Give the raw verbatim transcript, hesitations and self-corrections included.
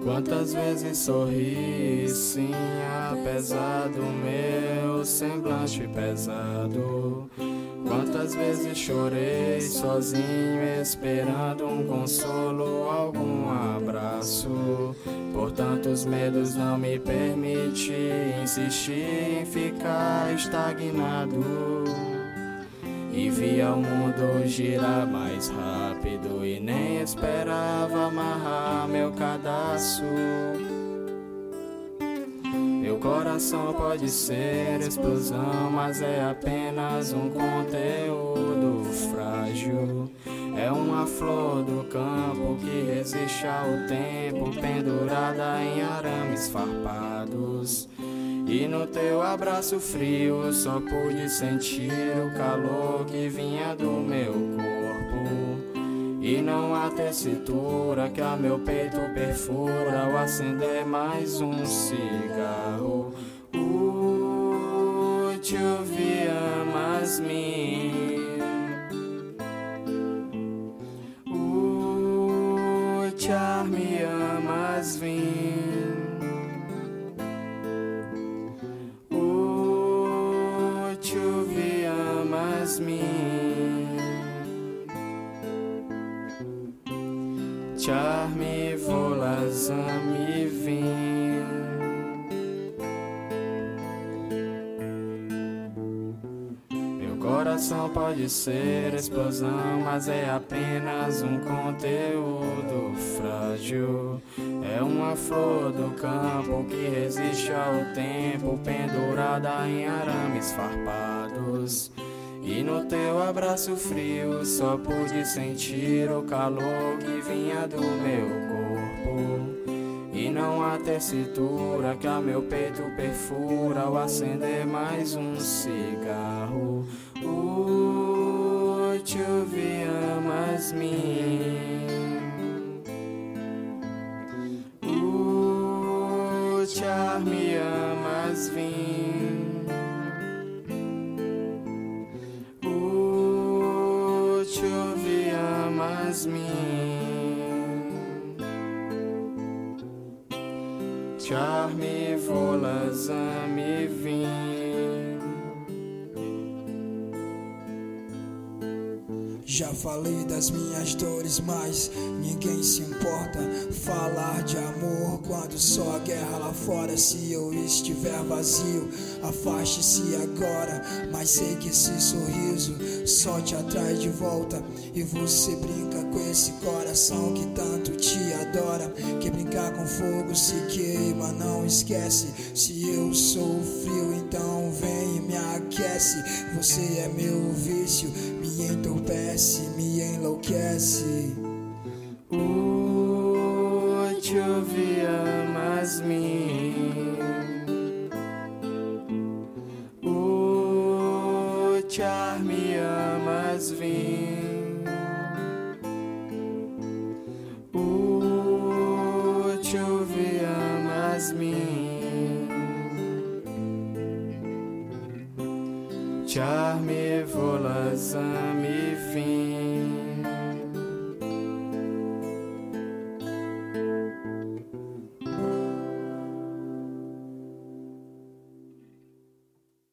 Quantas vezes sorri, sim, apesar do meu semblante pesado. Quantas vezes chorei sozinho, esperando um consolo, algum abraço. Por tantos medos não me permiti insistir em ficar estagnado. E via o mundo girar mais rápido e nem esperava amarrar meu cadastro. Meu coração pode ser explosão, mas é apenas um conteúdo frágil. É uma flor do campo que resiste ao tempo, pendurada em arames farpados. E no teu abraço frio só pude sentir o calor que vinha do meu corpo. E não há tessitura que a meu peito perfura ao acender mais um cigarro. Would you be amas-me? Would you me amas-me? Me Charme volazami vin. Meu coração pode ser explosão, mas é apenas um conteúdo frágil. É uma flor do campo que resiste ao tempo, pendurada em arames farpados. E no teu abraço frio só pude sentir o calor que vinha do meu corpo. E não há tessitura que a meu peito perfura ao acender mais um cigarro. Would you be amas-me? Would you me amas-me? Me Charme volazami vin. Já falei das minhas dores, mas ninguém se importa. Falar de amor quando só a guerra lá fora. Se eu estiver vazio, afaste-se agora. Mas sei que esse sorriso só te atrai de volta. E você brinca com esse coração que tanto te adora. Que brincar com fogo se queima, não esquece. Se eu sou frio, então vem e me aquece. Você é meu vício, me entorpece, me enlouquece. Would you be amas-me? Would you me amas-me? Would you be amas-me? Charme volazami vin.